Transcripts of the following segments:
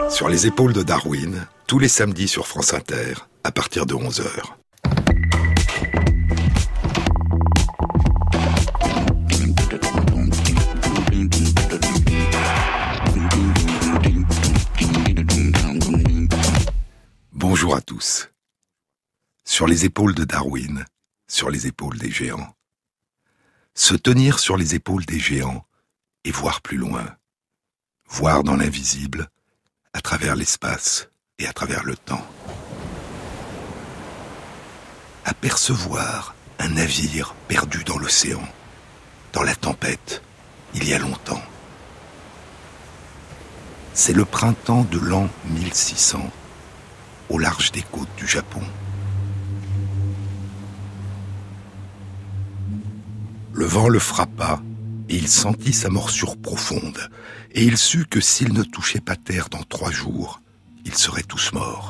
Sur les épaules de Darwin, tous les samedis sur France Inter, à partir de 11h. Bonjour à tous. Sur les épaules de Darwin, sur les épaules des géants. Se tenir sur les épaules des géants et voir plus loin. Voir dans l'invisible, à travers l'espace et à travers le temps. Apercevoir un navire perdu dans l'océan, dans la tempête, il y a longtemps. C'est le printemps de l'an 1600, au large des côtes du Japon. Le vent le frappa, et il sentit sa morsure profonde, et il sut que s'ils ne touchaient pas terre dans 3 jours, ils seraient tous morts.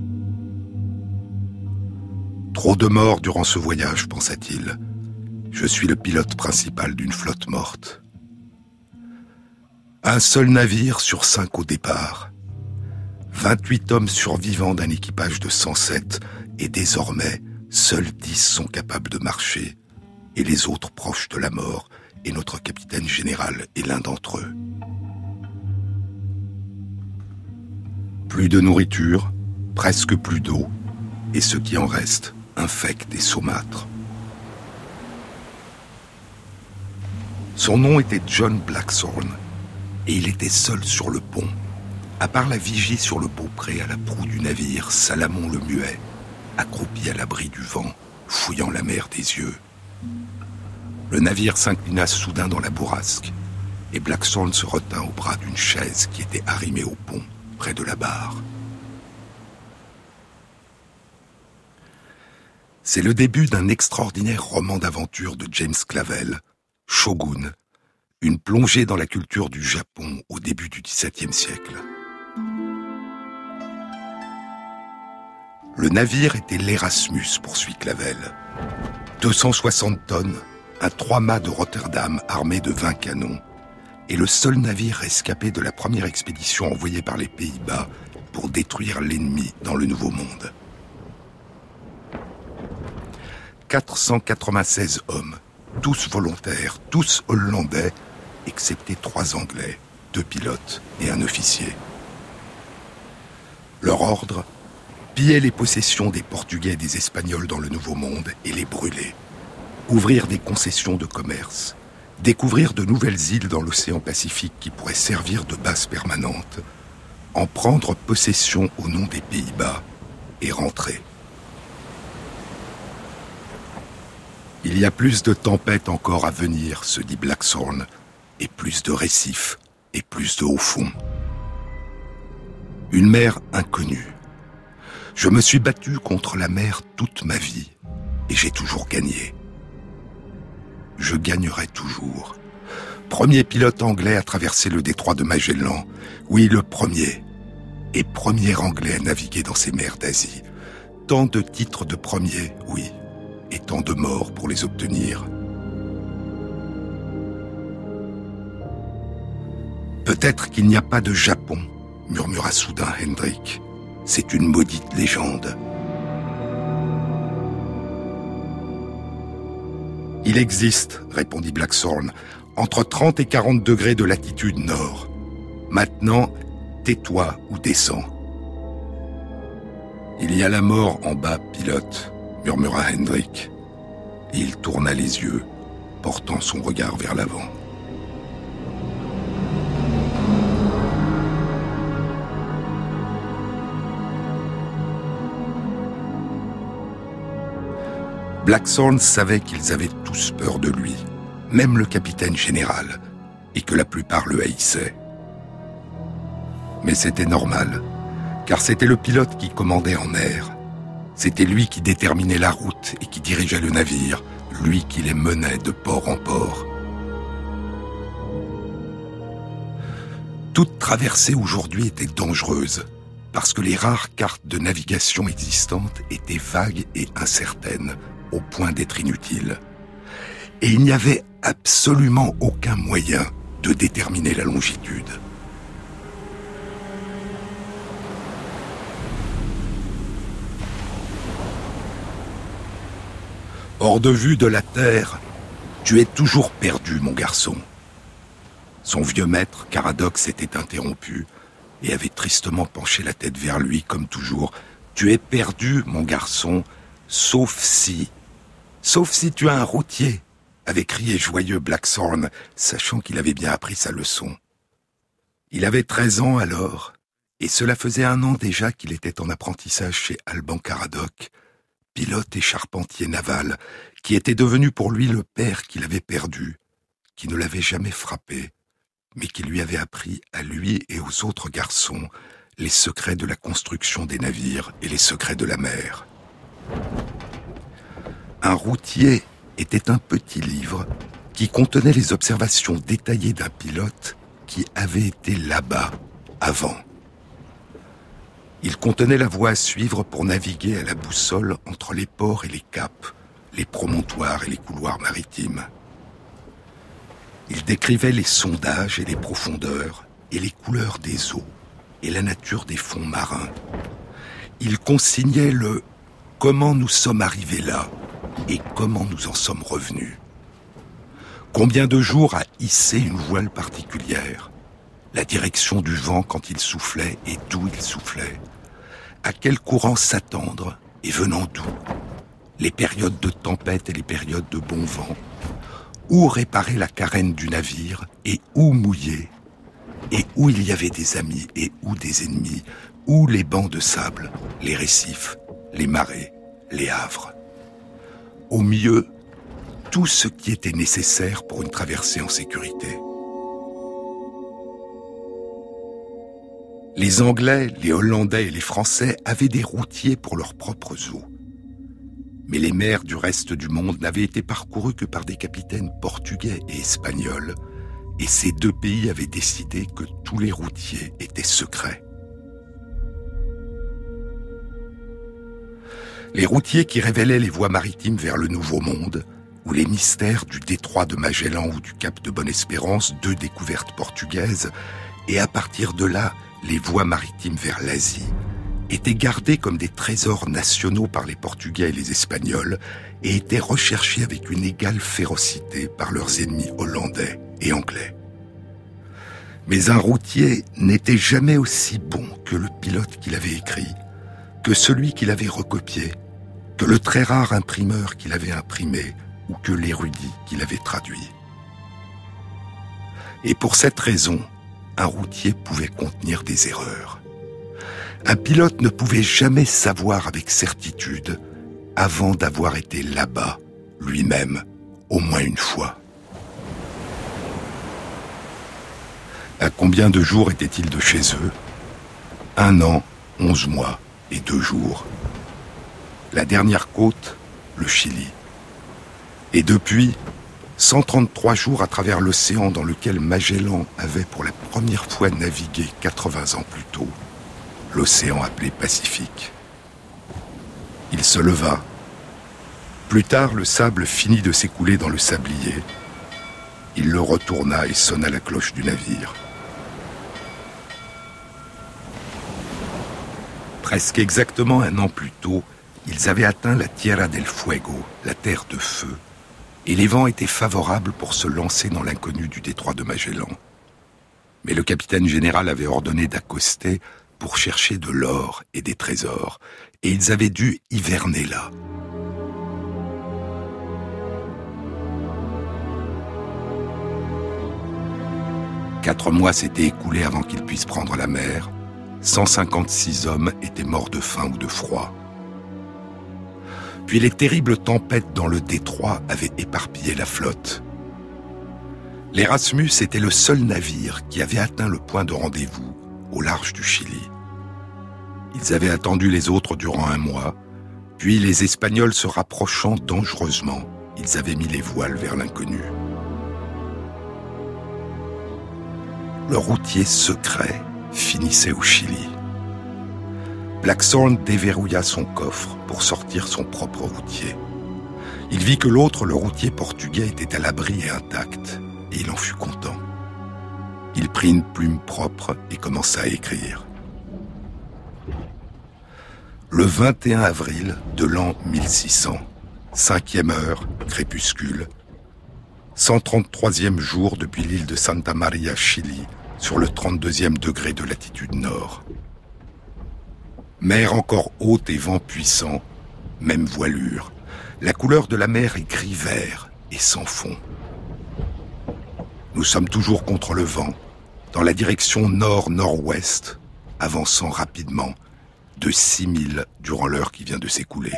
Trop de morts durant ce voyage, pensa-t-il. Je suis le pilote principal d'une flotte morte. Un seul navire sur 5 au départ. 28 hommes survivants d'un équipage de 107, et désormais, seuls 10 sont capables de marcher, et les autres proches de la mort, et notre capitaine général est l'un d'entre eux. Plus de nourriture, presque plus d'eau, et ce qui en reste, infect et saumâtre. Son nom était John Blackthorne, et il était seul sur le pont, à part la vigie sur le beaupré à la proue du navire Salamon le Muet, accroupi à l'abri du vent, fouillant la mer des yeux. Le navire s'inclina soudain dans la bourrasque, et Blackthorne se retint au bras d'une chaise qui était arrimée au pont, près de la barre. C'est le début d'un extraordinaire roman d'aventure de James Clavell, Shogun, une plongée dans la culture du Japon au début du XVIIe siècle. Le navire était l'Erasmus, poursuit Clavell. 260 tonnes, un 3-mâts de Rotterdam armé de 20 canons, et le seul navire rescapé de la première expédition envoyée par les Pays-Bas pour détruire l'ennemi dans le Nouveau Monde. 496 hommes, tous volontaires, tous hollandais, excepté 3 Anglais, 2 pilotes et un officier. Leur ordre, piller les possessions des Portugais et des Espagnols dans le Nouveau Monde et les brûler. Ouvrir des concessions de commerce, découvrir de nouvelles îles dans l'océan Pacifique qui pourraient servir de base permanente, en prendre possession au nom des Pays-Bas et rentrer. Il y a plus de tempêtes encore à venir, se dit Blackthorne, et plus de récifs et plus de hauts fonds. Une mer inconnue. Je me suis battu contre la mer toute ma vie, et j'ai toujours gagné. Je gagnerai toujours. Premier pilote anglais à traverser le détroit de Magellan. Oui, le premier. Et premier anglais à naviguer dans ces mers d'Asie. Tant de titres de premier, oui. Et tant de morts pour les obtenir. Peut-être qu'il n'y a pas de Japon, murmura soudain Hendrik. C'est une maudite légende. Il existe, répondit Blackthorne, entre 30 et 40 degrés de latitude nord. Maintenant, tais-toi ou descends. Il y a la mort en bas, pilote, murmura Hendrik. Et il tourna les yeux, portant son regard vers l'avant. Blackthorne savait qu'ils avaient tous peur de lui, même le capitaine général, et que la plupart le haïssaient. Mais c'était normal, car c'était le pilote qui commandait en mer. C'était lui qui déterminait la route et qui dirigeait le navire, lui qui les menait de port en port. Toute traversée aujourd'hui était dangereuse, parce que les rares cartes de navigation existantes étaient vagues et incertaines, au point d'être inutiles. Et il n'y avait absolument aucun moyen de déterminer la longitude. Hors de vue de la terre, tu es toujours perdu, mon garçon. Son vieux maître, Caradoc, s'était interrompu et avait tristement penché la tête vers lui, comme toujours. Tu es perdu, mon garçon, sauf si tu as un routier, avait crié joyeux Blackthorn, sachant qu'il avait bien appris sa leçon. Il avait 13 ans alors, et cela faisait 1 an déjà qu'il était en apprentissage chez Alban Caradoc, pilote et charpentier naval, qui était devenu pour lui le père qu'il avait perdu, qui ne l'avait jamais frappé, mais qui lui avait appris à lui et aux autres garçons les secrets de la construction des navires et les secrets de la mer. Un routier était un petit livre qui contenait les observations détaillées d'un pilote qui avait été là-bas avant. Il contenait la voie à suivre pour naviguer à la boussole entre les ports et les caps, les promontoires et les couloirs maritimes. Il décrivait les sondages et les profondeurs, et les couleurs des eaux, et la nature des fonds marins. Il consignait le « comment nous sommes arrivés là » et comment nous en sommes revenus. Combien de jours à hisser une voile particulière, la direction du vent quand il soufflait et d'où il soufflait, à quel courant s'attendre et venant d'où, les périodes de tempête et les périodes de bon vent, où réparer la carène du navire et où mouiller, et où il y avait des amis et où des ennemis, où les bancs de sable, les récifs, les marais, les havres. Au mieux, tout ce qui était nécessaire pour une traversée en sécurité. Les Anglais, les Hollandais et les Français avaient des routiers pour leurs propres eaux. Mais les mers du reste du monde n'avaient été parcourues que par des capitaines portugais et espagnols, et ces 2 pays avaient décidé que tous les routiers étaient secrets. Les routiers qui révélaient les voies maritimes vers le Nouveau Monde, ou les mystères du détroit de Magellan ou du cap de Bonne-Espérance, 2 découvertes portugaises, et à partir de là, les voies maritimes vers l'Asie, étaient gardés comme des trésors nationaux par les Portugais et les Espagnols et étaient recherchés avec une égale férocité par leurs ennemis hollandais et anglais. Mais un routier n'était jamais aussi bon que le pilote qui l'avait écrit, que celui qui l'avait recopié, que le très rare imprimeur qui l'avait imprimé ou que l'érudit qui l'avait traduit. Et pour cette raison, un routier pouvait contenir des erreurs. Un pilote ne pouvait jamais savoir avec certitude avant d'avoir été là-bas, lui-même, au moins une fois. À combien de jours étaient-ils de chez eux? 1 an, 11 mois et 2 jours. La dernière côte, le Chili. Et depuis, 133 jours à travers l'océan dans lequel Magellan avait pour la première fois navigué 80 ans plus tôt, l'océan appelé Pacifique. Il se leva. Plus tard, le sable finit de s'écouler dans le sablier. Il le retourna et sonna la cloche du navire. Presque exactement 1 an plus tôt, ils avaient atteint la Tierra del Fuego, la terre de feu, et les vents étaient favorables pour se lancer dans l'inconnu du détroit de Magellan. Mais le capitaine général avait ordonné d'accoster pour chercher de l'or et des trésors, et ils avaient dû hiverner là. « 4 mois s'étaient écoulés avant qu'ils puissent prendre la mer. 156 hommes étaient morts de faim ou de froid. Puis les terribles tempêtes dans le détroit avaient éparpillé la flotte. L'Erasmus était le seul navire qui avait atteint le point de rendez-vous au large du Chili. Ils avaient attendu les autres durant 1 mois, puis les Espagnols se rapprochant dangereusement, ils avaient mis les voiles vers l'inconnu. Le routier secret finissait au Chili. Blackthorn déverrouilla son coffre pour sortir son propre routier. Il vit que l'autre, le routier portugais, était à l'abri et intact, et il en fut content. Il prit une plume propre et commença à écrire. Le 21 avril de l'an 1600, 5e heure, crépuscule. 133e jour depuis l'île de Santa Maria, Chili, sur le 32e degré de latitude nord. Mer encore haute et vent puissant, même voilure. La couleur de la mer est gris-vert et sans fond. Nous sommes toujours contre le vent, dans la direction nord-nord-ouest, avançant rapidement, de 6000 durant l'heure qui vient de s'écouler.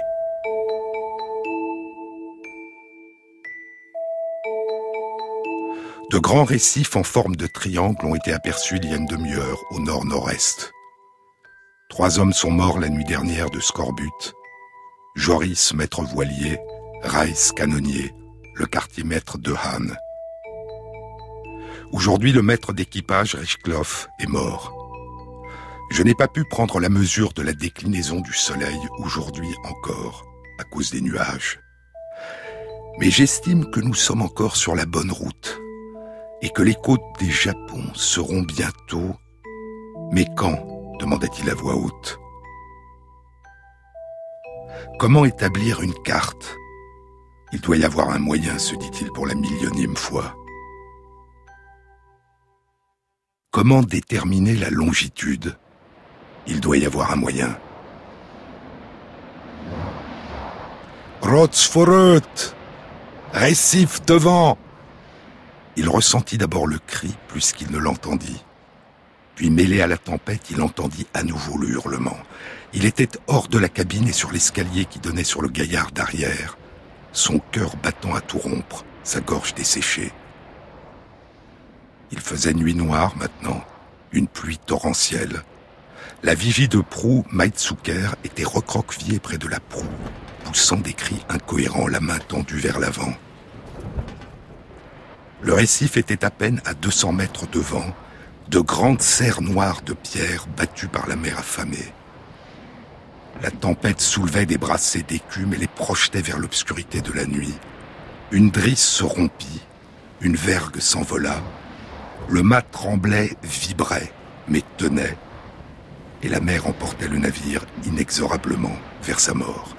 De grands récifs en forme de triangle ont été aperçus il y a une demi-heure au nord-nord-est. 3 hommes sont morts la nuit dernière de scorbut. Joris, maître voilier, Reiss, canonnier, le quartier-maître de Han. Aujourd'hui, le maître d'équipage, Richkloff, est mort. Je n'ai pas pu prendre la mesure de la déclinaison du soleil aujourd'hui encore, à cause des nuages. Mais j'estime que nous sommes encore sur la bonne route et que les côtes des Japon seront bientôt... Mais quand ? Demanda-t-il à voix haute. Comment établir une carte ? Il doit y avoir un moyen, se dit-il pour la 1000e fois. Comment déterminer la longitude ? Il doit y avoir un moyen. Rotsforut ! Récif devant ! Il ressentit d'abord le cri plus qu'il ne l'entendit. Puis, mêlé à la tempête, il entendit à nouveau le hurlement. Il était hors de la cabine et sur l'escalier qui donnait sur le gaillard d'arrière, son cœur battant à tout rompre, sa gorge desséchée. Il faisait nuit noire maintenant, une pluie torrentielle. La vigie de proue, Maitsuker, était recroquevillée près de la proue, poussant des cris incohérents, la main tendue vers l'avant. Le récif était à peine à 200 mètres devant, de grandes serres noires de pierre battues par la mer affamée. La tempête soulevait des brassées d'écume et les projetait vers l'obscurité de la nuit. Une drisse se rompit, une vergue s'envola. Le mât tremblait, vibrait, mais tenait. Et la mer emportait le navire inexorablement vers sa mort.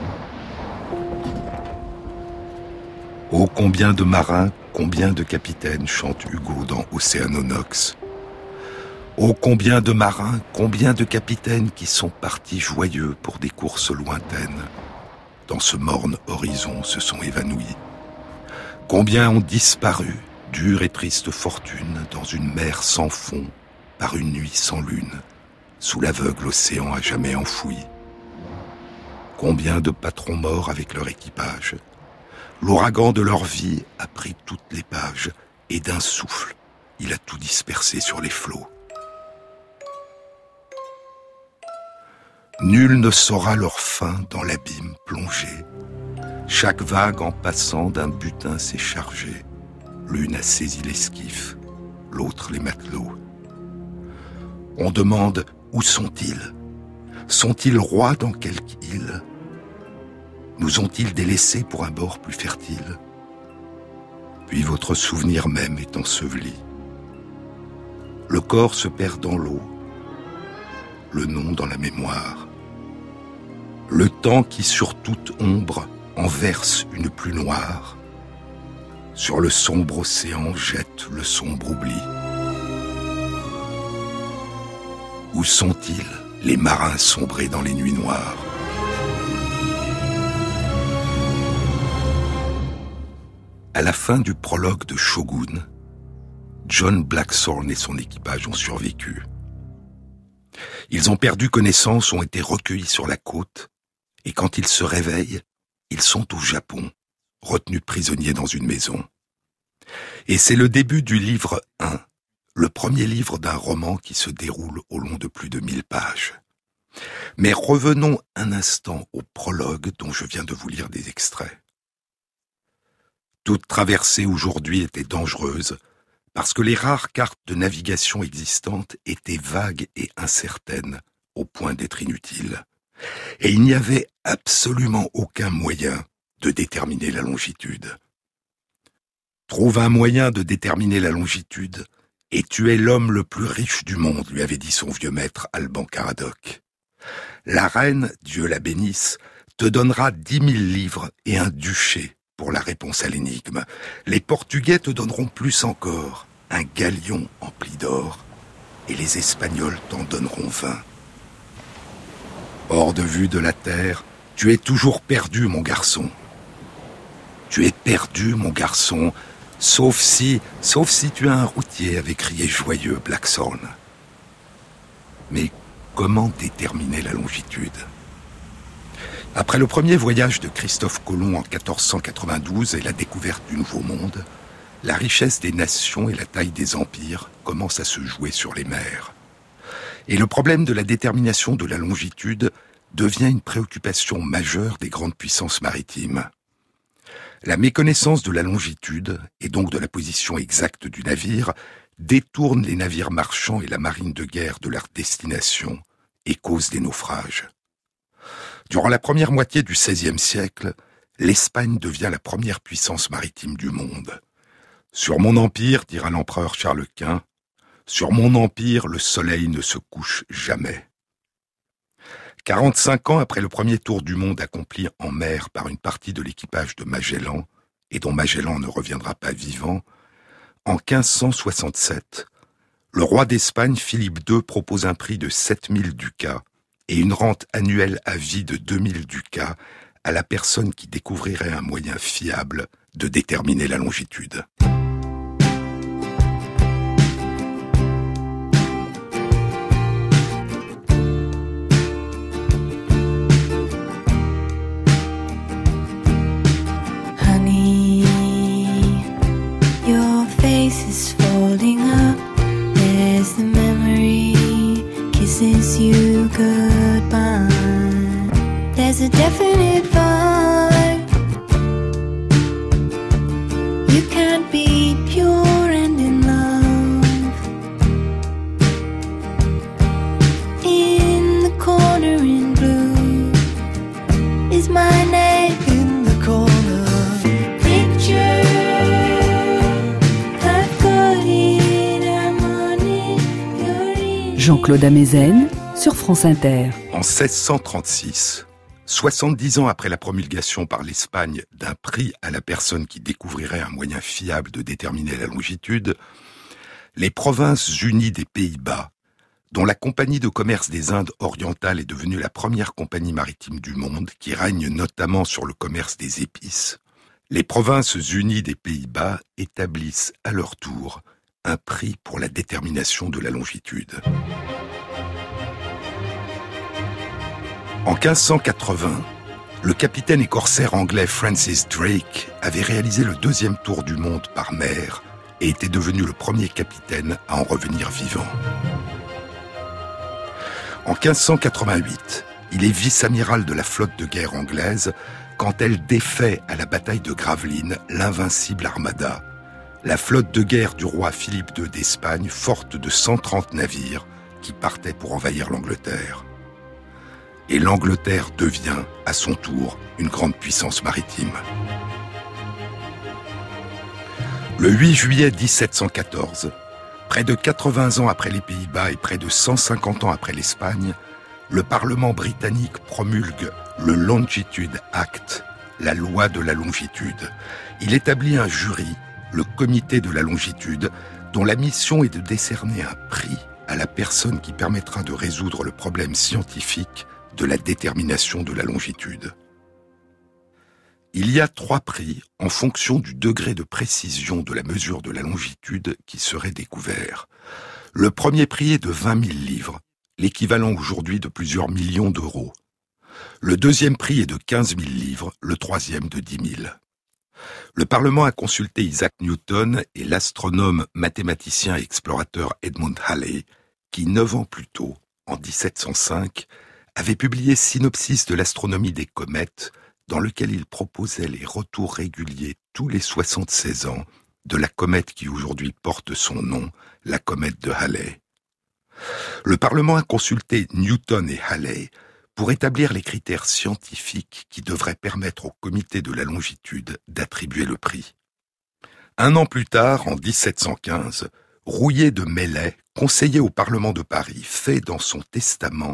Oh, combien de marins, combien de capitaines, chante Hugo dans Océanonox. Oh, combien de marins, combien de capitaines qui sont partis joyeux pour des courses lointaines. Dans ce morne horizon se sont évanouis. Combien ont disparu, dure et triste fortune, dans une mer sans fond, par une nuit sans lune, sous l'aveugle océan à jamais enfoui. Combien de patrons morts avec leur équipage. L'ouragan de leur vie a pris toutes les pages, et d'un souffle, il a tout dispersé sur les flots. Nul ne saura leur fin dans l'abîme plongé. Chaque vague en passant d'un butin s'est chargée. L'une a saisi l'esquif, l'autre les matelots. On demande où sont-ils ? Sont-ils rois dans quelque île ? Nous ont-ils délaissés pour un bord plus fertile ? Puis votre souvenir même est enseveli. Le corps se perd dans l'eau, le nom dans la mémoire. Le temps qui sur toute ombre en verse une pluie noire. Sur le sombre océan jette le sombre oubli. Où sont-ils, les marins sombrés dans les nuits noires ? À la fin du prologue de Shogun, John Blackthorne et son équipage ont survécu. Ils ont perdu connaissance, ont été recueillis sur la côte, et quand ils se réveillent, ils sont au Japon, retenus prisonniers dans une maison. Et c'est le début du livre 1, le premier livre d'un roman qui se déroule au long de plus de 1000 pages. Mais revenons un instant au prologue dont je viens de vous lire des extraits. Toute traversée aujourd'hui était dangereuse, parce que les rares cartes de navigation existantes étaient vagues et incertaines, au point d'être inutiles. Et il n'y avait absolument aucun moyen de déterminer la longitude. Trouve un moyen de déterminer la longitude, et tu es l'homme le plus riche du monde, lui avait dit son vieux maître Alban Caradoc. La reine, Dieu la bénisse, te donnera 10 000 livres et un duché pour la réponse à l'énigme. Les Portugais te donneront plus encore, un galion empli d'or, et les Espagnols t'en donneront 20. Hors de vue de la terre, tu es toujours perdu, mon garçon. Tu es perdu, mon garçon, sauf si tu as un routier, avait crié joyeux Blackthorn. Mais comment déterminer la longitude ? Après le premier voyage de Christophe Colomb en 1492 et la découverte du Nouveau Monde, la richesse des nations et la taille des empires commencent à se jouer sur les mers. Et le problème de la détermination de la longitude devient une préoccupation majeure des grandes puissances maritimes. La méconnaissance de la longitude, et donc de la position exacte du navire, détourne les navires marchands et la marine de guerre de leur destination et cause des naufrages. Durant la première moitié du XVIe siècle, l'Espagne devient la première puissance maritime du monde. Sur mon empire, dira l'empereur Charles Quint, sur mon empire, le soleil ne se couche jamais. 45 ans après le premier tour du monde accompli en mer par une partie de l'équipage de Magellan, et dont Magellan ne reviendra pas vivant, en 1567, le roi d'Espagne, Philippe II, propose un prix de 7000 ducats et une rente annuelle à vie de 2000 ducats à la personne qui découvrirait un moyen fiable de déterminer la longitude. Honey, your face is folding up. There's the memory kisses you goodbye. There's a definite vibe. You can't be pure and in love. In the corner in blue is my name. In the corner, picture I've got it, I'm on it, you're in. Jean-Claude Amezen sur France Inter. En 1636, 70 ans après la promulgation par l'Espagne d'un prix à la personne qui découvrirait un moyen fiable de déterminer la longitude, les Provinces unies des Pays-Bas, dont la Compagnie de commerce des Indes orientales est devenue la première compagnie maritime du monde, qui règne notamment sur le commerce des épices, les Provinces unies des Pays-Bas établissent à leur tour un prix pour la détermination de la longitude. En 1580, le capitaine et corsaire anglais Francis Drake avait réalisé le deuxième tour du monde par mer et était devenu le premier capitaine à en revenir vivant. En 1588, il est vice-amiral de la flotte de guerre anglaise quand elle défait à la bataille de Gravelines l'invincible Armada, la flotte de guerre du roi Philippe II d'Espagne, forte de 130 navires qui partaient pour envahir l'Angleterre. Et l'Angleterre devient, à son tour, une grande puissance maritime. Le 8 juillet 1714, près de 80 ans après les Pays-Bas et près de 150 ans après l'Espagne, le Parlement britannique promulgue le Longitude Act, la loi de la longitude. Il établit un jury, le Comité de la longitude, dont la mission est de décerner un prix à la personne qui permettra de résoudre le problème scientifique de la détermination de la longitude. Il y a 3 prix en fonction du degré de précision de la mesure de la longitude qui serait découvert. Le premier prix est de 20 000 livres, l'équivalent aujourd'hui de plusieurs millions d'euros. Le deuxième prix est de 15 000 livres, le troisième de 10 000. Le Parlement a consulté Isaac Newton et l'astronome, mathématicien et explorateur Edmund Halley, qui 9 ans plus tôt, en 1705, avait publié Synopsis de l'astronomie des comètes, dans lequel il proposait les retours réguliers tous les 76 ans de la comète qui aujourd'hui porte son nom, la comète de Halley. Le Parlement a consulté Newton et Halley pour établir les critères scientifiques qui devraient permettre au comité de la longitude d'attribuer le prix. 1 an plus tard, en 1715, Rouillé de Maillet, conseiller au Parlement de Paris, fait dans son testament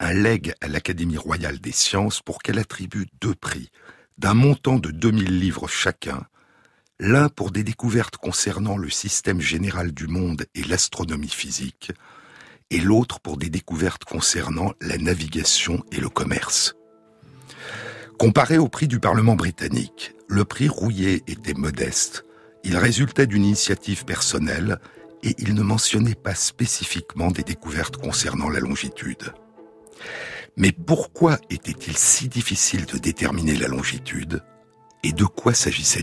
un legs à l'Académie royale des sciences pour qu'elle attribue 2 prix, d'un montant de 2000 livres chacun, l'un pour des découvertes concernant le système général du monde et l'astronomie physique, et l'autre pour des découvertes concernant la navigation et le commerce. Comparé au prix du Parlement britannique, le prix Rouillet était modeste. Il résultait d'une initiative personnelle et il ne mentionnait pas spécifiquement des découvertes concernant la longitude. Mais pourquoi était-il si difficile de déterminer la longitude et de quoi s'agissait-il ?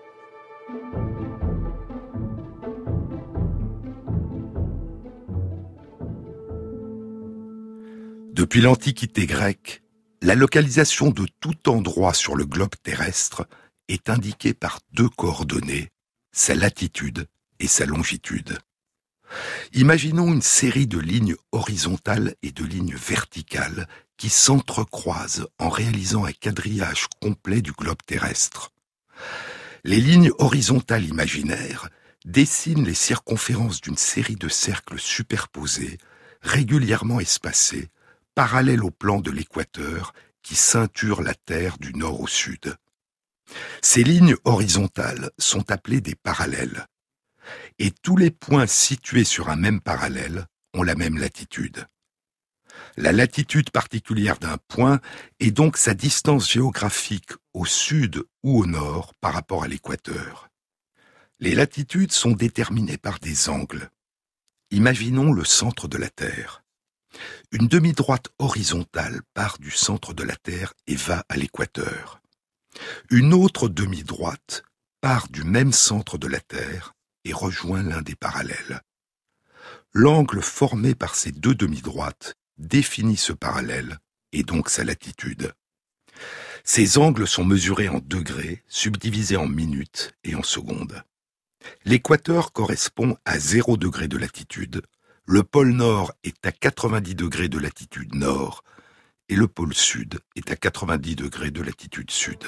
Depuis l'Antiquité grecque, la localisation de tout endroit sur le globe terrestre est indiquée par 2 coordonnées, sa latitude et sa longitude. Imaginons une série de lignes horizontales et de lignes verticales qui s'entrecroisent en réalisant un quadrillage complet du globe terrestre. Les lignes horizontales imaginaires dessinent les circonférences d'une série de cercles superposés, régulièrement espacés, parallèles au plan de l'équateur qui ceinture la Terre du nord au sud. Ces lignes horizontales sont appelées des parallèles. Et tous les points situés sur un même parallèle ont la même latitude. La latitude particulière d'un point est donc sa distance géographique au sud ou au nord par rapport à l'équateur. Les latitudes sont déterminées par des angles. Imaginons le centre de la Terre. Une demi-droite horizontale part du centre de la Terre et va à l'équateur. Une autre demi-droite part du même centre de la Terre et rejoint l'un des parallèles. L'angle formé par ces 2 demi-droites définit ce parallèle et donc sa latitude. Ces angles sont mesurés en degrés, subdivisés en minutes et en secondes. L'équateur correspond à 0 degré de latitude, le pôle Nord est à 90 degrés de latitude nord et le pôle Sud est à 90 degrés de latitude sud.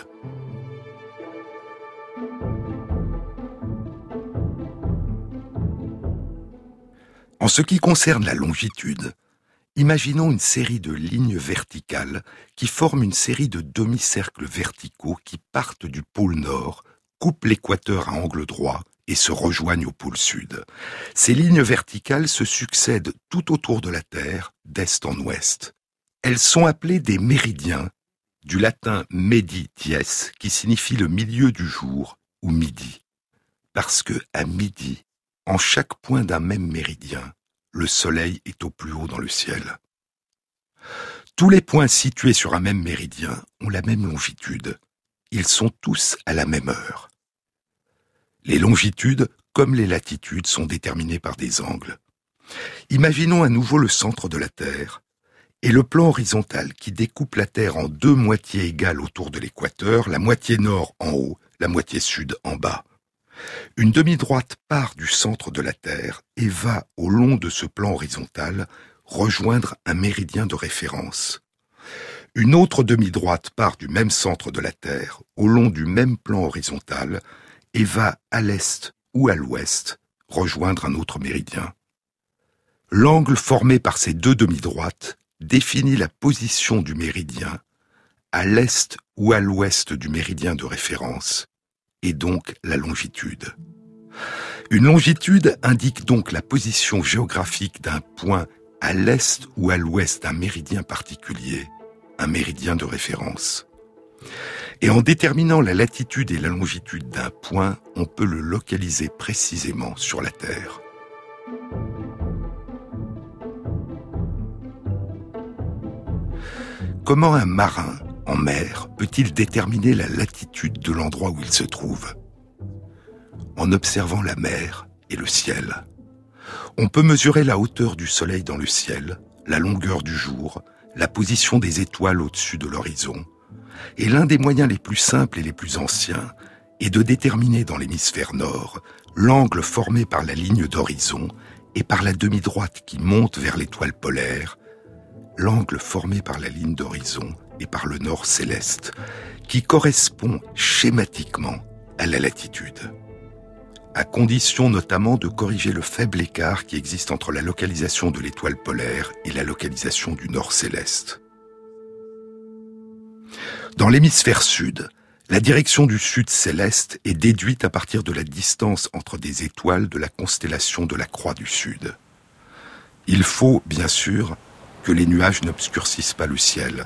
En ce qui concerne la longitude, imaginons une série de lignes verticales qui forment une série de demi-cercles verticaux qui partent du pôle Nord, coupent l'équateur à angle droit et se rejoignent au pôle Sud. Ces lignes verticales se succèdent tout autour de la Terre, d'est en ouest. Elles sont appelées des méridiens, du latin medi dies, qui signifie le milieu du jour ou midi. Parce que, à midi, en chaque point d'un même méridien, le soleil est au plus haut dans le ciel. Tous les points situés sur un même méridien ont la même longitude. Ils sont tous à la même heure. Les longitudes, comme les latitudes, sont déterminées par des angles. Imaginons à nouveau le centre de la Terre et le plan horizontal qui découpe la Terre en 2 moitiés égales autour de l'équateur, la moitié nord en haut, la moitié sud en bas. Une demi-droite part du centre de la Terre et va, au long de ce plan horizontal, rejoindre un méridien de référence. Une autre demi-droite part du même centre de la Terre, au long du même plan horizontal, et va à l'est ou à l'ouest rejoindre un autre méridien. L'angle formé par ces 2 demi-droites définit la position du méridien à l'est ou à l'ouest du méridien de référence, et donc la longitude. Une longitude indique donc la position géographique d'un point à l'est ou à l'ouest d'un méridien particulier, un méridien de référence. Et en déterminant la latitude et la longitude d'un point, on peut le localiser précisément sur la Terre. Comment un marin en mer peut-il déterminer la latitude de l'endroit où il se trouve ? En observant la mer et le ciel. On peut mesurer la hauteur du soleil dans le ciel, la longueur du jour, la position des étoiles au-dessus de l'horizon. Et l'un des moyens les plus simples et les plus anciens est de déterminer dans l'hémisphère nord l'angle formé par la ligne d'horizon et par la demi-droite qui monte vers l'étoile polaire, l'angle formé par la ligne d'horizon et par le nord céleste, qui correspond schématiquement à la latitude. à condition notamment de corriger le faible écart qui existe entre la localisation de l'étoile polaire et la localisation du nord céleste. Dans l'hémisphère sud, la direction du sud céleste est déduite à partir de la distance entre des étoiles de la constellation de la Croix du Sud. Il faut, bien sûr, que les nuages n'obscurcissent pas le ciel.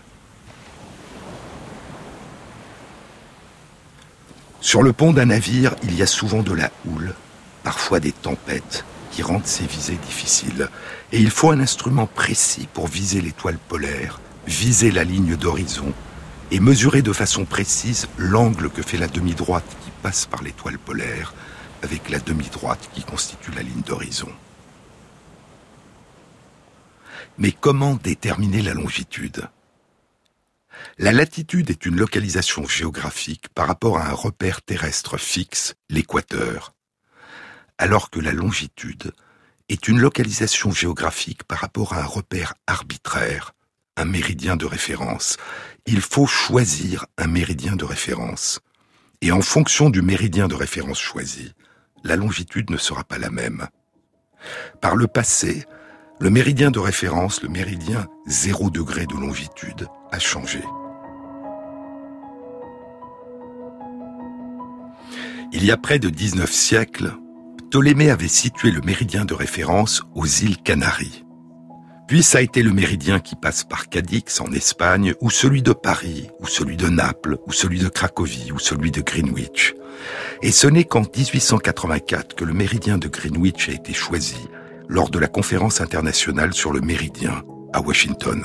Sur le pont d'un navire, il y a souvent de la houle, parfois des tempêtes, qui rendent ces visées difficiles. Et il faut un instrument précis pour viser l'étoile polaire, viser la ligne d'horizon, et mesurer de façon précise l'angle que fait la demi-droite qui passe par l'étoile polaire avec la demi-droite qui constitue la ligne d'horizon. Mais comment déterminer la longitude ? La latitude est une localisation géographique par rapport à un repère terrestre fixe, l'équateur, alors que la longitude est une localisation géographique par rapport à un repère arbitraire, un méridien de référence. Il faut choisir un méridien de référence. Et en fonction du méridien de référence choisi, la longitude ne sera pas la même. Par le passé, le méridien de référence, le méridien 0 degré de longitude, a changé. Il y a près de 19 siècles, Ptolémée avait situé le méridien de référence aux îles Canaries. Puis ça a été le méridien qui passe par Cadix en Espagne, ou celui de Paris, ou celui de Naples, ou celui de Cracovie, ou celui de Greenwich. Et ce n'est qu'en 1884 que le méridien de Greenwich a été choisi lors de la conférence internationale sur le méridien à Washington.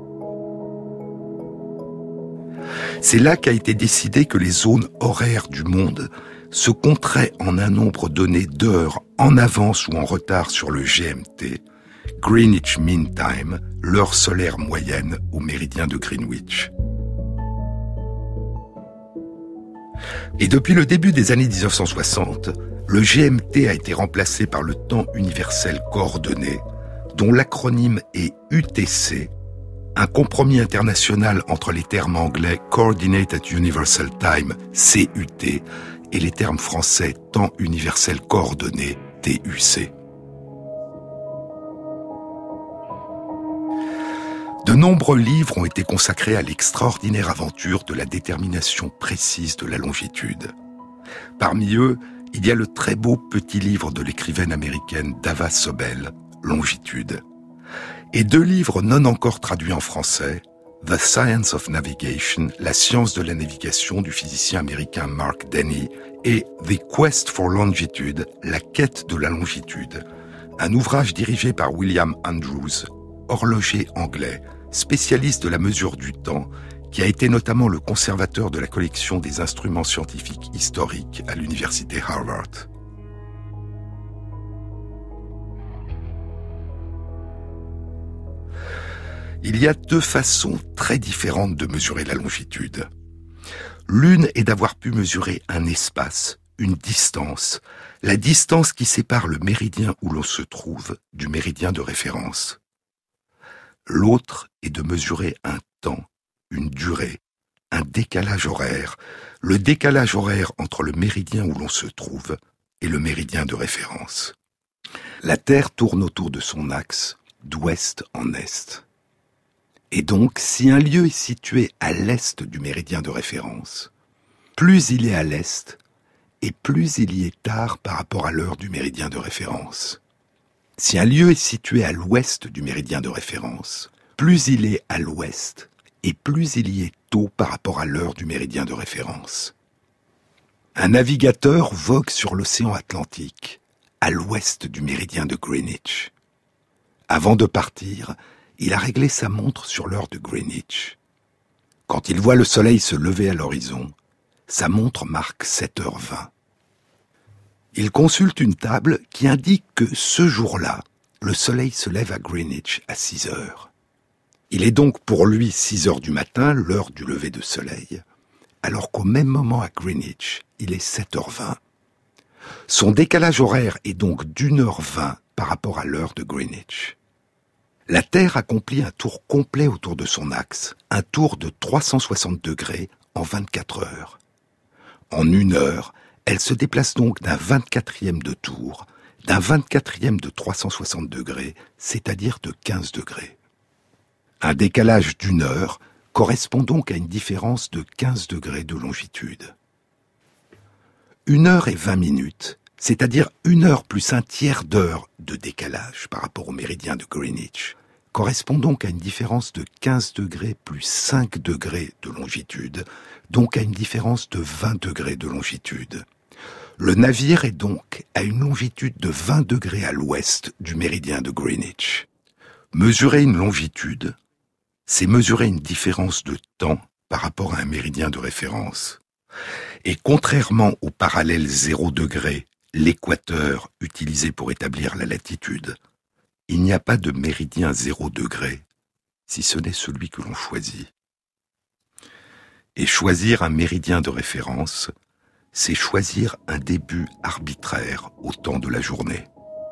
C'est là qu'a été décidé que les zones horaires du monde se compteraient en un nombre donné d'heures en avance ou en retard sur le GMT, Greenwich Mean Time, l'heure solaire moyenne au méridien de Greenwich. Et depuis le début des années 1960, le GMT a été remplacé par le temps universel coordonné, dont l'acronyme est UTC, un compromis international entre les termes anglais Coordinated Universal Time, CUT, et les termes français Temps universel coordonné, TUC. De nombreux livres ont été consacrés à l'extraordinaire aventure de la détermination précise de la longitude. Parmi eux, il y a le très beau petit livre de l'écrivaine américaine Dava Sobel, Longitude, et 2 livres non encore traduits en français, The Science of Navigation, la science de la navigation du physicien américain Mark Denny, et The Quest for Longitude, la quête de la longitude, un ouvrage dirigé par William Andrews, horloger anglais, spécialiste de la mesure du temps, qui a été notamment le conservateur de la collection des instruments scientifiques historiques à l'université Harvard. Il y a 2 façons très différentes de mesurer la longitude. L'une est d'avoir pu mesurer un espace, une distance, la distance qui sépare le méridien où l'on se trouve du méridien de référence. L'autre est de mesurer un temps, une durée, un décalage horaire, le décalage horaire entre le méridien où l'on se trouve et le méridien de référence. La Terre tourne autour de son axe, d'ouest en est. Et donc, si un lieu est situé à l'est du méridien de référence, plus il est à l'est, et plus il y est tard par rapport à l'heure du méridien de référence. Si un lieu est situé à l'ouest du méridien de référence, plus il est à l'ouest, et plus il y est tôt par rapport à l'heure du méridien de référence. Un navigateur vogue sur l'océan Atlantique, à l'ouest du méridien de Greenwich. Avant de partir, il a réglé sa montre sur l'heure de Greenwich. Quand il voit le soleil se lever à l'horizon, sa montre marque 7h20. Il consulte une table qui indique que ce jour-là, le soleil se lève à Greenwich à 6h. Il est donc pour lui 6h du matin, l'heure du lever de soleil, alors qu'au même moment à Greenwich, il est 7h20. Son décalage horaire est donc d'1h20 par rapport à l'heure de Greenwich. La Terre accomplit un tour complet autour de son axe, un tour de 360 degrés en 24 heures. En 1 heure, Elle se déplace donc d'un 24e de tour, d'un 24e de 360 degrés, c'est-à-dire de 15 degrés. Un décalage d'1 heure correspond donc à une différence de 15 degrés de longitude. 1 heure et 20 minutes, c'est-à-dire 1 heure plus un tiers d'heure de décalage par rapport au méridien de Greenwich, correspond donc à une différence de 15 degrés plus 5 degrés de longitude, donc à une différence de 20 degrés de longitude. Le navire est donc à une longitude de 20 degrés à l'ouest du méridien de Greenwich. Mesurer une longitude, c'est mesurer une différence de temps par rapport à un méridien de référence. Et contrairement au parallèle 0 degré, l'équateur utilisé pour établir la latitude, il n'y a pas de méridien 0 degré, si ce n'est celui que l'on choisit. Et choisir un méridien de référence, c'est choisir un début arbitraire au temps de la journée.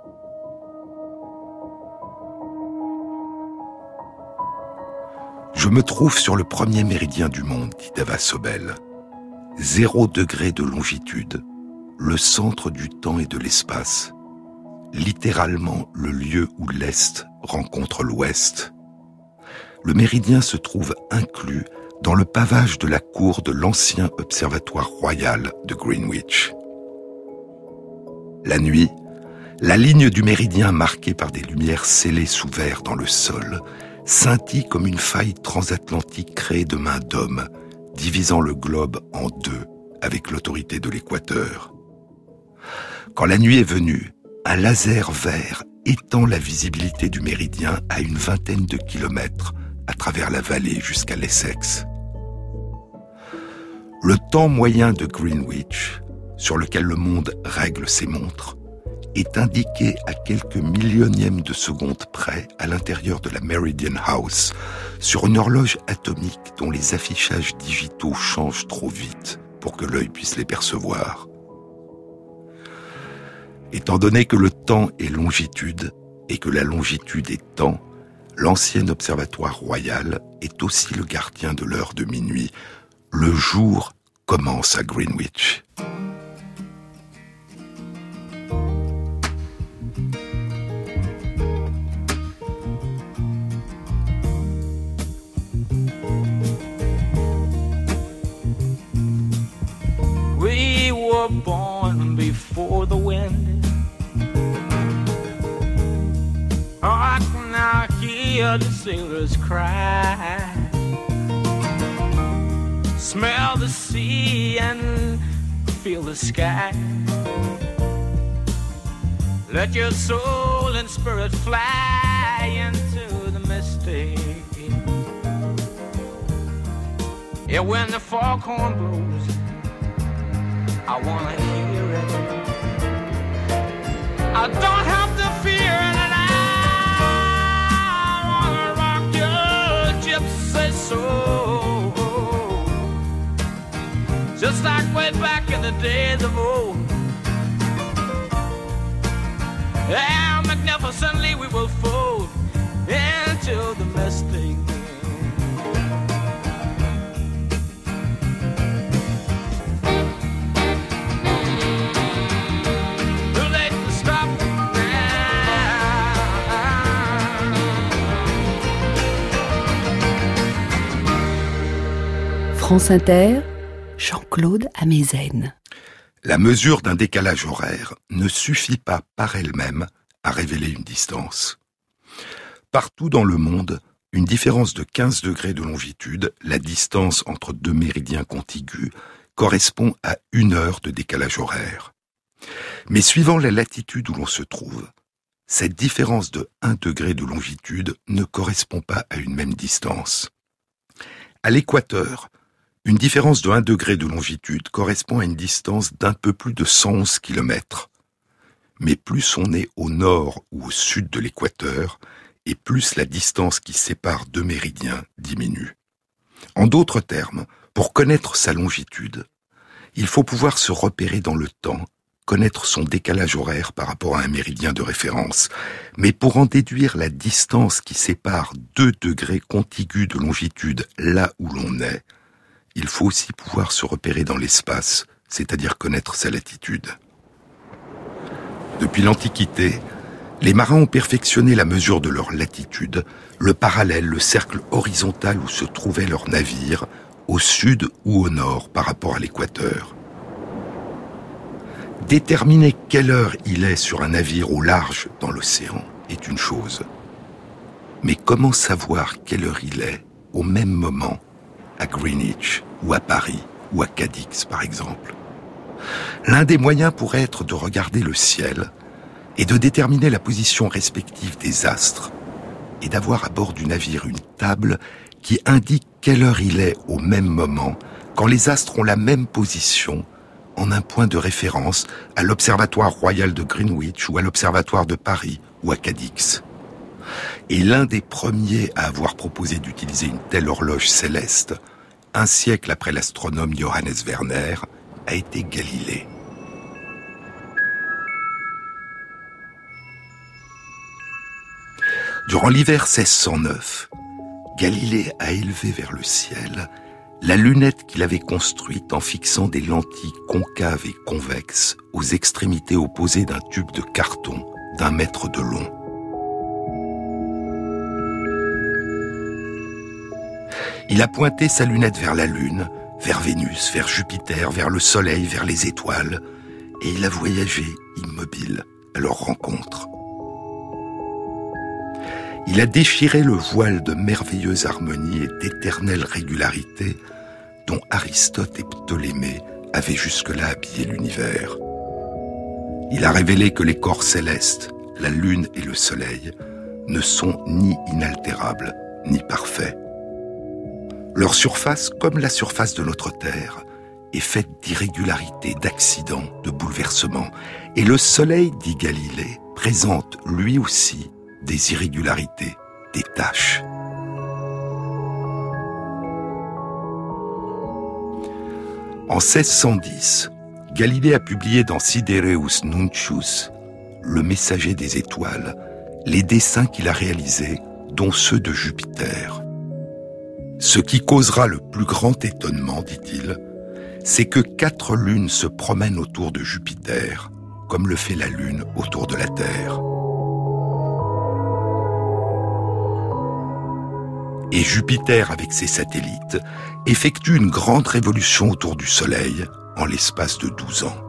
Je me trouve sur le premier méridien du monde, dit Ava Sobel. 0 degré de longitude, le centre du temps et de l'espace. Littéralement le lieu où l'Est rencontre l'Ouest. Le méridien se trouve inclus dans le pavage de la cour de l'ancien observatoire royal de Greenwich. La nuit, la ligne du méridien marquée par des lumières scellées sous verre dans le sol scintille comme une faille transatlantique créée de mains d'hommes, divisant le globe en deux avec l'autorité de l'équateur. Quand la nuit est venue, un laser vert étend la visibilité du méridien à une 20aine de kilomètres à travers la vallée jusqu'à l'Essex. Le temps moyen de Greenwich, sur lequel le monde règle ses montres, est indiqué à quelques millionièmes de seconde près à l'intérieur de la Meridian House, sur une horloge atomique dont les affichages digitaux changent trop vite pour que l'œil puisse les percevoir. Étant donné que le temps est longitude et que la longitude est temps, l'ancien observatoire royal est aussi le gardien de l'heure de minuit. Le jour commence à Greenwich. We were born before the wind. I can now hear the sailors cry. Smell the sea and feel the sky. Let your soul and spirit fly into the mystic. Yeah, when the foghorn blows, I wanna hear it. I don't have to fear it, and I wanna rock your gypsy soul, just like way back in the days of old. Yeah, magnificently we will fold into the mystic. France Inter, Jean-Claude Amezen. La mesure d'un décalage horaire ne suffit pas par elle-même à révéler une distance. Partout dans le monde, une différence de 15 degrés de longitude, la distance entre deux méridiens contigus, correspond à 1 heure de décalage horaire. Mais suivant la latitude où l'on se trouve, cette différence de 1 degré de longitude ne correspond pas à une même distance. À l'équateur, une différence de 1 degré de longitude correspond à une distance d'un peu plus de 111 km. Mais plus on est au nord ou au sud de l'équateur, et plus la distance qui sépare deux méridiens diminue. En d'autres termes, pour connaître sa longitude, il faut pouvoir se repérer dans le temps, connaître son décalage horaire par rapport à un méridien de référence. Mais pour en déduire la distance qui sépare 2 degrés contigus de longitude là où l'on est, il faut aussi pouvoir se repérer dans l'espace c'est-à-dire connaître sa latitude. Depuis l'Antiquité, les marins ont perfectionné la mesure de leur latitude, le parallèle, le cercle horizontal où se trouvait leur navire, au sud ou au nord par rapport à l'équateur. Déterminer quelle heure il est sur un navire au large dans l'océan est une chose. Mais comment savoir quelle heure il est au même moment à Greenwich ou à Paris ou à Cadix par exemple? L'un des moyens pourrait être de regarder le ciel et de déterminer la position respective des astres et d'avoir à bord du navire une table qui indique quelle heure il est au même moment quand les astres ont la même position en un point de référence à l'Observatoire royal de Greenwich ou à l'Observatoire de Paris ou à Cadix. Et l'un des premiers à avoir proposé d'utiliser une telle horloge céleste, un siècle après l'astronome Johannes Werner, a été Galilée. Durant l'hiver 1609, Galilée a élevé vers le ciel la lunette qu'il avait construite en fixant des lentilles concaves et convexes aux extrémités opposées d'un tube de carton d'1 mètre de long. Il a pointé sa lunette vers la Lune, vers Vénus, vers Jupiter, vers le Soleil, vers les étoiles, et il a voyagé immobile à leur rencontre. Il a déchiré le voile de merveilleuse harmonie et d'éternelle régularité dont Aristote et Ptolémée avaient jusque-là habillé l'univers. Il a révélé que les corps célestes, la Lune et le Soleil, ne sont ni inaltérables, ni parfaits. Leur surface, comme la surface de notre Terre, est faite d'irrégularités, d'accidents, de bouleversements. Et le Soleil, dit Galilée, présente lui aussi des irrégularités, des taches. En 1610, Galilée a publié dans Sidereus Nuncius, le messager des étoiles, les dessins qu'il a réalisés, dont ceux de Jupiter. Ce qui causera le plus grand étonnement, dit-il, c'est que 4 lunes se promènent autour de Jupiter, comme le fait la Lune autour de la Terre. Et Jupiter, avec ses satellites, effectue une grande révolution autour du Soleil en l'espace de 12 ans.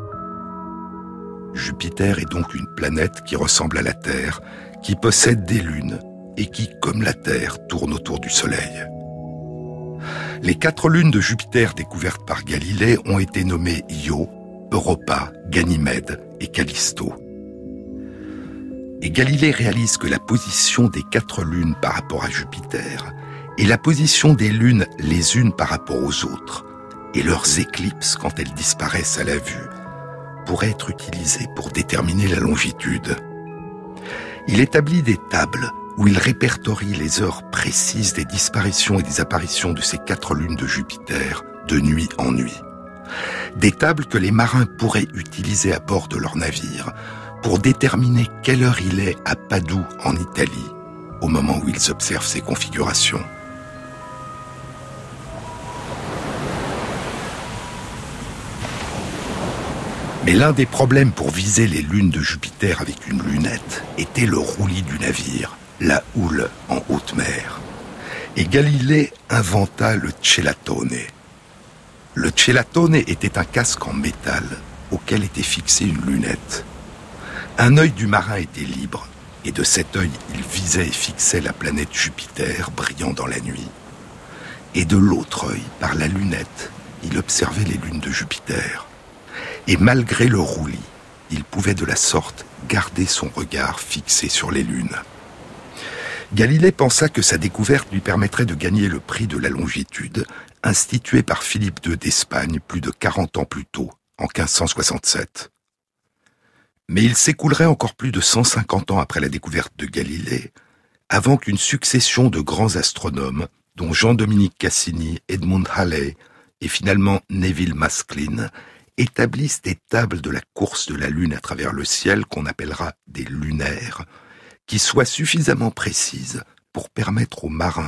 Jupiter est donc une planète qui ressemble à la Terre, qui possède des lunes et qui, comme la Terre, tourne autour du Soleil. Les 4 lunes de Jupiter découvertes par Galilée ont été nommées Io, Europa, Ganymède et Callisto. Et Galilée réalise que la position des 4 lunes par rapport à Jupiter et la position des lunes les unes par rapport aux autres et leurs éclipses quand elles disparaissent à la vue pourraient être utilisées pour déterminer la longitude. Il établit des tables où il répertorie les heures précises des disparitions et des apparitions de ces 4 lunes de Jupiter de nuit en nuit. Des tables que les marins pourraient utiliser à bord de leur navire pour déterminer quelle heure il est à Padoue, en Italie, au moment où ils observent ces configurations. Mais l'un des problèmes pour viser les lunes de Jupiter avec une lunette était le roulis du navire, la houle en haute mer. Et Galilée inventa le celatone. Le celatone était un casque en métal auquel était fixée une lunette. Un œil du marin était libre, et de cet œil, il visait et fixait la planète Jupiter brillant dans la nuit. Et de l'autre œil, par la lunette, il observait les lunes de Jupiter. Et malgré le roulis, il pouvait de la sorte garder son regard fixé sur les lunes. Galilée pensa que sa découverte lui permettrait de gagner le prix de la longitude, institué par Philippe II d'Espagne plus de 40 ans plus tôt, en 1567. Mais il s'écoulerait encore plus de 150 ans après la découverte de Galilée, avant qu'une succession de grands astronomes, dont Jean-Dominique Cassini, Edmund Halley et finalement Nevil Maskelyne, établissent des tables de la course de la Lune à travers le ciel qu'on appellera des lunaires, qui soient suffisamment précises pour permettre aux marins,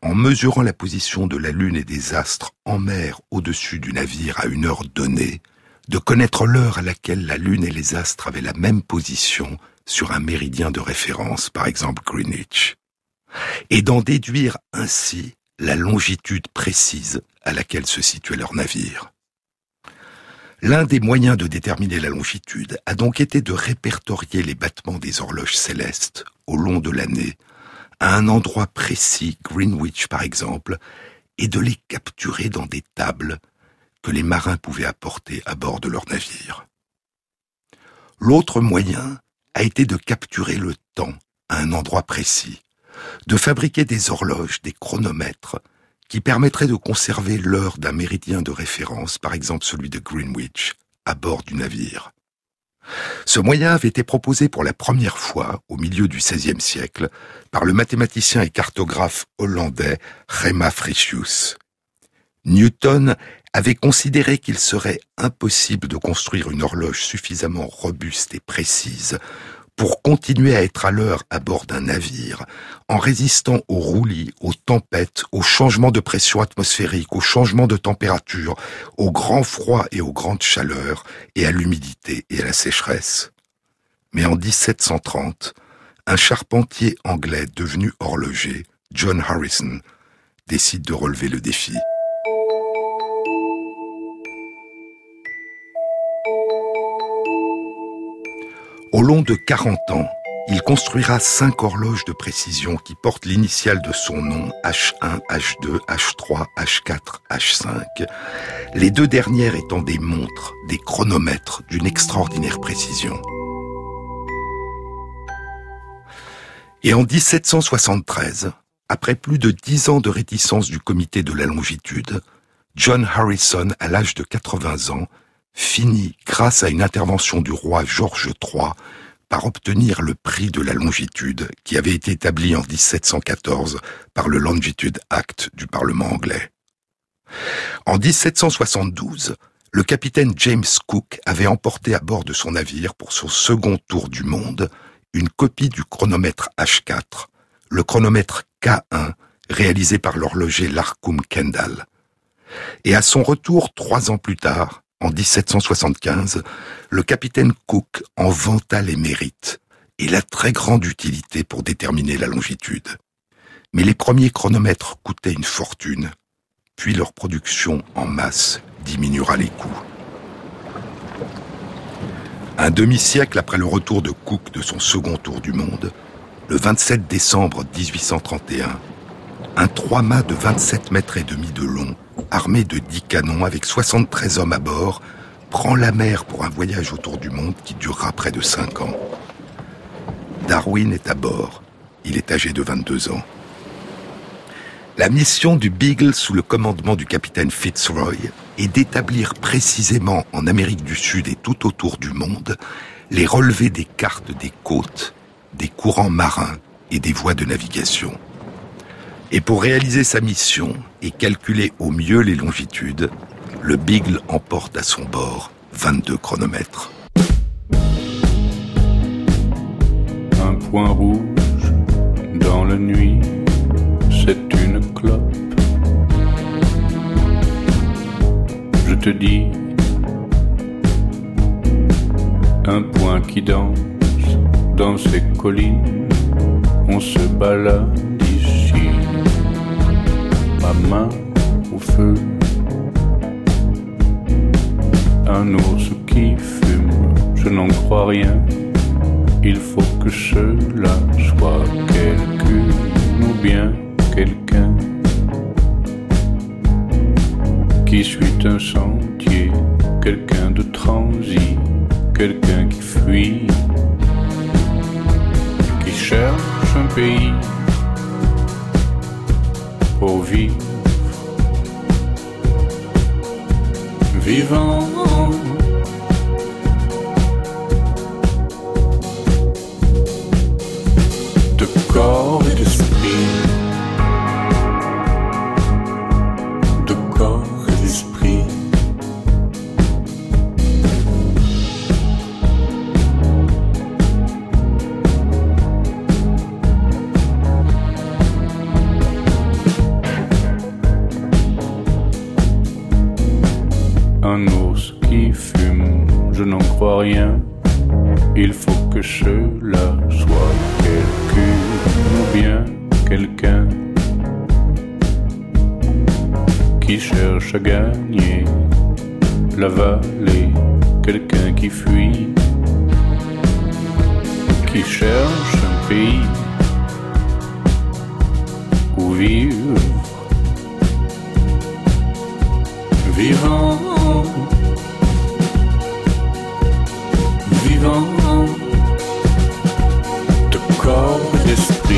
en mesurant la position de la Lune et des astres en mer au-dessus du navire à une heure donnée, de connaître l'heure à laquelle la Lune et les astres avaient la même position sur un méridien de référence, par exemple Greenwich, et d'en déduire ainsi la longitude précise à laquelle se situait leur navire. L'un des moyens de déterminer la longitude a donc été de répertorier les battements des horloges célestes au long de l'année, à un endroit précis, Greenwich par exemple, et de les capturer dans des tables que les marins pouvaient apporter à bord de leur navire. L'autre moyen a été de capturer le temps à un endroit précis, de fabriquer des horloges, des chronomètres, qui permettraient de conserver l'heure d'un méridien de référence, par exemple celui de Greenwich, à bord du navire. Ce moyen avait été proposé pour la première fois, au milieu du XVIe siècle, par le mathématicien et cartographe hollandais Rema Frisius. Newton avait considéré qu'il serait impossible de construire une horloge suffisamment robuste et précise pour continuer à être à l'heure à bord d'un navire, en résistant aux roulis, aux tempêtes, aux changements de pression atmosphérique, aux changements de température, au grand froid et aux grandes chaleurs, et à l'humidité et à la sécheresse. Mais en 1730, un charpentier anglais devenu horloger, John Harrison, décide de relever le défi. Au long de 40 ans, il construira 5 horloges de précision qui portent l'initiale de son nom, H1, H2, H3, H4, H5, les 2 dernières étant des montres, des chronomètres d'une extraordinaire précision. Et en 1773, après plus de 10 ans de réticence du comité de la longitude, John Harrison, à l'âge de 80 ans, finit, grâce à une intervention du roi George III, par obtenir le prix de la longitude qui avait été établi en 1714 par le Longitude Act du Parlement anglais. En 1772, le capitaine James Cook avait emporté à bord de son navire pour son second tour du monde une copie du chronomètre H4, le chronomètre K1 réalisé par l'horloger Larcum Kendall. Et à son retour 3 ans plus tard, en 1775, le capitaine Cook en vanta les mérites et la très grande utilité pour déterminer la longitude. Mais les premiers chronomètres coûtaient une fortune, puis leur production en masse diminuera les coûts. Un demi-siècle après le retour de Cook de son second tour du monde, le 27 décembre 1831, un 3-mâts de 27 mètres et demi de long, armé de 10 canons avec 73 hommes à bord, prend la mer pour un voyage autour du monde qui durera près de 5 ans. Darwin est à bord. Il est âgé de 22 ans. La mission du Beagle sous le commandement du capitaine Fitzroy est d'établir précisément en Amérique du Sud et tout autour du monde les relevés des cartes des côtes, des courants marins et des voies de navigation. Et pour réaliser sa mission et calculer au mieux les longitudes, le Beagle emporte à son bord 22 chronomètres. Un point rouge dans la nuit, c'est une clope. Je te dis, un point qui danse dans ces collines, on se balade ici. Ma main au feu, un ours qui fume, je n'en crois rien. Il faut que cela soit quelqu'un ou bien quelqu'un qui suit un sentier, quelqu'un de transi, quelqu'un qui fuit, qui cherche un pays pour vivre, vivant. De corps et d'esprit, de corps et d'esprit. un ours qui fume, je n'en crois rien. Il faut que cela soit quelqu'un ou bien quelqu'un qui cherche à gagner la vallée, quelqu'un qui fuit, qui cherche un pays où vivre, vivant, vivant de corps et d'esprit.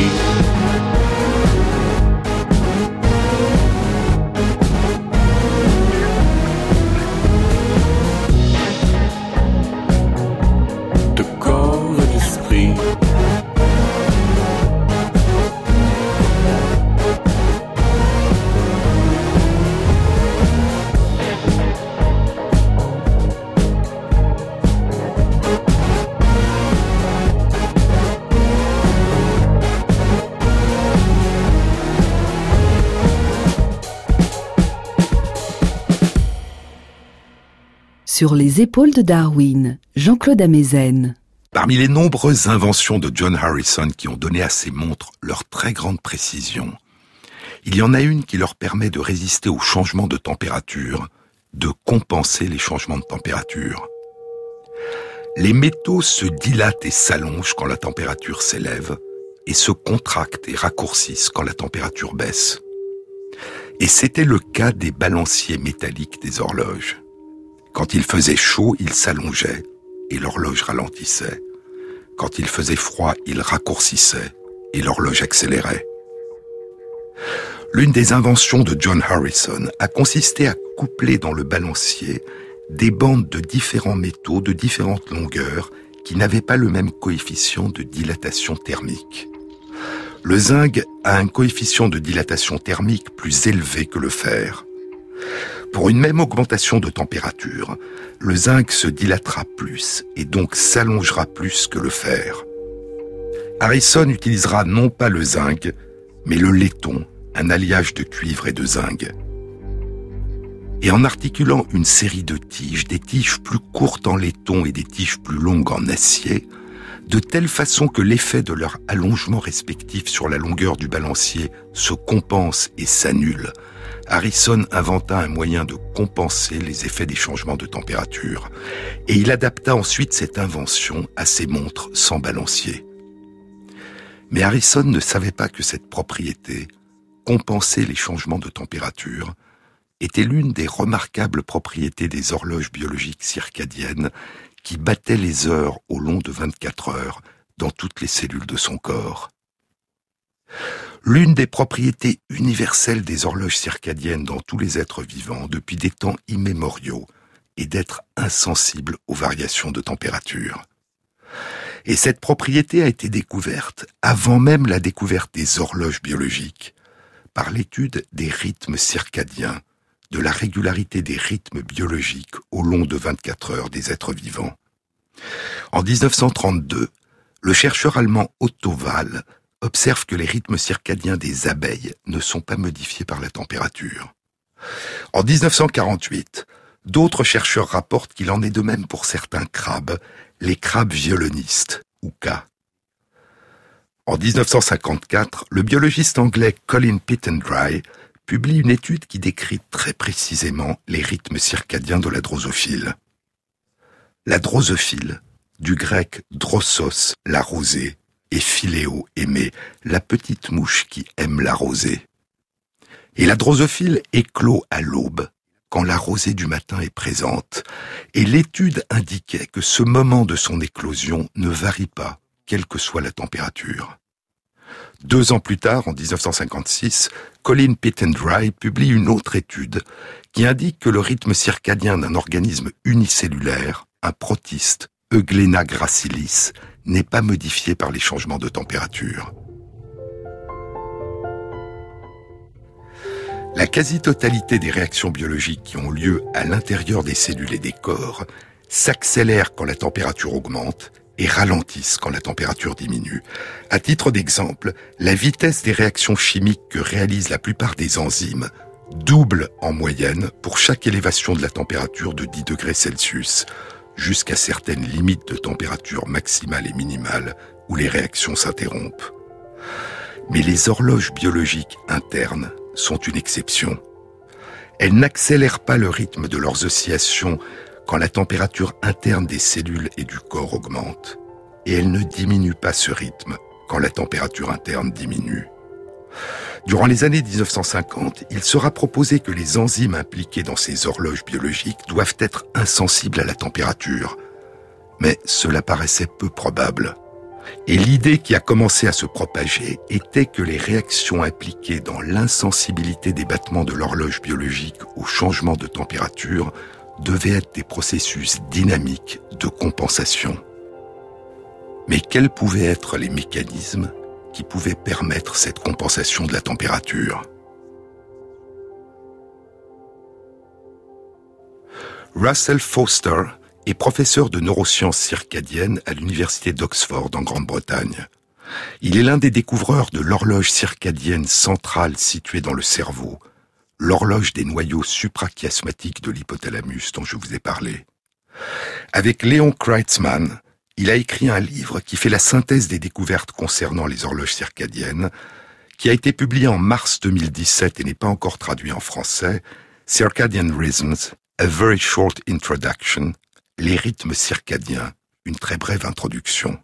Sur les épaules de Darwin, Jean-Claude Amezen. Parmi les nombreuses inventions de John Harrison qui ont donné à ces montres leur très grande précision, il y en a une qui leur permet de résister aux changements de température, de compenser les changements de température. Les métaux se dilatent et s'allongent quand la température s'élève et se contractent et raccourcissent quand la température baisse. Et c'était le cas des balanciers métalliques des horloges. Quand il faisait chaud, il s'allongeait et l'horloge ralentissait. Quand il faisait froid, il raccourcissait et l'horloge accélérait. L'une des inventions de John Harrison a consisté à coupler dans le balancier des bandes de différents métaux de différentes longueurs qui n'avaient pas le même coefficient de dilatation thermique. Le zinc a un coefficient de dilatation thermique plus élevé que le fer. Pour une même augmentation de température, le zinc se dilatera plus et donc s'allongera plus que le fer. Harrison utilisera non pas le zinc, mais le laiton, un alliage de cuivre et de zinc. Et en articulant une série de tiges, des tiges plus courtes en laiton et des tiges plus longues en acier, de telle façon que l'effet de leur allongement respectif sur la longueur du balancier se compense et s'annule, Harrison inventa un moyen de compenser les effets des changements de température, et il adapta ensuite cette invention à ses montres sans balancier. Mais Harrison ne savait pas que cette propriété, compenser les changements de température, était l'une des remarquables propriétés des horloges biologiques circadiennes qui battaient les heures au long de 24 heures dans toutes les cellules de son corps. L'une des propriétés universelles des horloges circadiennes dans tous les êtres vivants depuis des temps immémoriaux est d'être insensible aux variations de température. Et cette propriété a été découverte avant même la découverte des horloges biologiques, par l'étude des rythmes circadiens, de la régularité des rythmes biologiques au long de 24 heures des êtres vivants. En 1932, le chercheur allemand Otto Wahl observe que les rythmes circadiens des abeilles ne sont pas modifiés par la température. En 1948, d'autres chercheurs rapportent qu'il en est de même pour certains crabes, les crabes violonistes, ou K. En 1954, le biologiste anglais Colin Pittendry publie une étude qui décrit très précisément les rythmes circadiens de la drosophile. La drosophile, du grec drossos, la rosée, et philéo, aimer, la petite mouche qui aime la rosée. Et la drosophile éclot à l'aube, quand la rosée du matin est présente, et l'étude indiquait que ce moment de son éclosion ne varie pas, quelle que soit la température. 2 ans plus tard, en 1956, Colin Pittendry publie une autre étude qui indique que le rythme circadien d'un organisme unicellulaire, un protiste, Euglena gracilis, n'est pas modifié par les changements de température. La quasi-totalité des réactions biologiques qui ont lieu à l'intérieur des cellules et des corps s'accélèrent quand la température augmente et ralentissent quand la température diminue. À titre d'exemple, la vitesse des réactions chimiques que réalisent la plupart des enzymes double en moyenne pour chaque élévation de la température de 10 degrés Celsius, jusqu'à certaines limites de température maximale et minimale où les réactions s'interrompent. Mais les horloges biologiques internes sont une exception. Elles n'accélèrent pas le rythme de leurs oscillations quand la température interne des cellules et du corps augmente, et elles ne diminuent pas ce rythme quand la température interne diminue. Durant les années 1950, il sera proposé que les enzymes impliquées dans ces horloges biologiques doivent être insensibles à la température. Mais cela paraissait peu probable. Et l'idée qui a commencé à se propager était que les réactions impliquées dans l'insensibilité des battements de l'horloge biologique au changement de température devaient être des processus dynamiques de compensation. Mais quels pouvaient être les mécanismes qui pouvaient permettre cette compensation de la température? Russell Foster est professeur de neurosciences circadiennes à l'université d'Oxford en Grande-Bretagne. Il est l'un des découvreurs de l'horloge circadienne centrale située dans le cerveau, l'horloge des noyaux suprachiasmatiques de l'hypothalamus dont je vous ai parlé. Avec Leon Kreitzmann, il a écrit un livre qui fait la synthèse des découvertes concernant les horloges circadiennes, qui a été publié en mars 2017 et n'est pas encore traduit en français, Circadian Rhythms, A Very Short Introduction, les rythmes circadiens, une très brève introduction.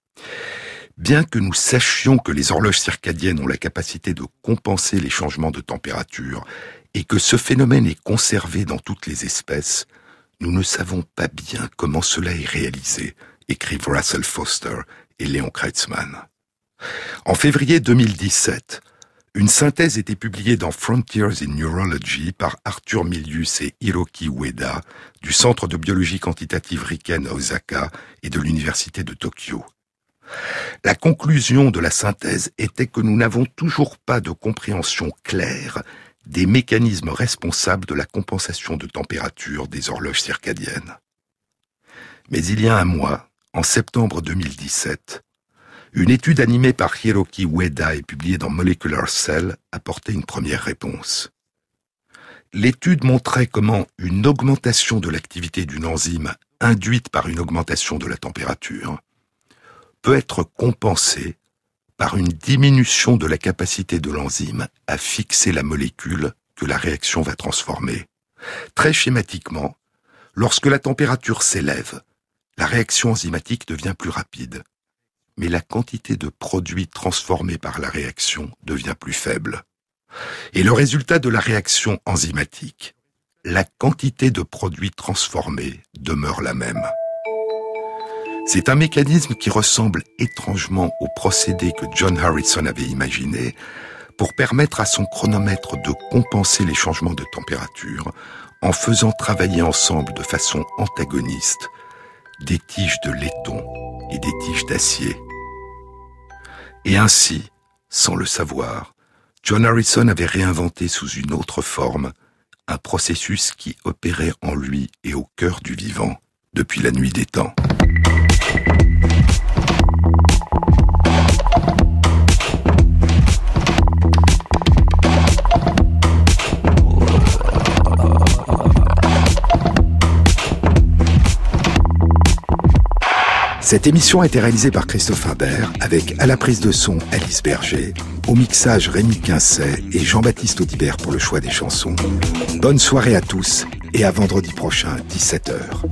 Bien que nous sachions que les horloges circadiennes ont la capacité de compenser les changements de température et que ce phénomène est conservé dans toutes les espèces, nous ne savons pas bien comment cela est réalisé, écrivent Russell Foster et Leon Kreitzmann. En février 2017, une synthèse était publiée dans Frontiers in Neurology par Arthur Milius et Hiroki Ueda du Centre de biologie quantitative Riken à Osaka et de l'Université de Tokyo. La conclusion de la synthèse était que nous n'avons toujours pas de compréhension claire des mécanismes responsables de la compensation de température des horloges circadiennes. Mais il y a un mois, en septembre 2017, une étude animée par Hiroki Ueda et publiée dans Molecular Cell apportait une première réponse. L'étude montrait comment une augmentation de l'activité d'une enzyme induite par une augmentation de la température peut être compensée par une diminution de la capacité de l'enzyme à fixer la molécule que la réaction va transformer. Très schématiquement, lorsque la température s'élève, la réaction enzymatique devient plus rapide, mais la quantité de produits transformés par la réaction devient plus faible. Et le résultat de la réaction enzymatique, la quantité de produits transformés demeure la même. C'est un mécanisme qui ressemble étrangement au procédé que John Harrison avait imaginé pour permettre à son chronomètre de compenser les changements de température en faisant travailler ensemble de façon antagoniste des tiges de laiton et des tiges d'acier. Et ainsi, sans le savoir, John Harrison avait réinventé sous une autre forme un processus qui opérait en lui et au cœur du vivant depuis la nuit des temps. Cette émission a été réalisée par Christophe Imbert, avec à la prise de son Alice Berger, au mixage Rémi Quincet et Jean-Baptiste Audibert pour le choix des chansons. Bonne soirée à tous et à vendredi prochain, 17h.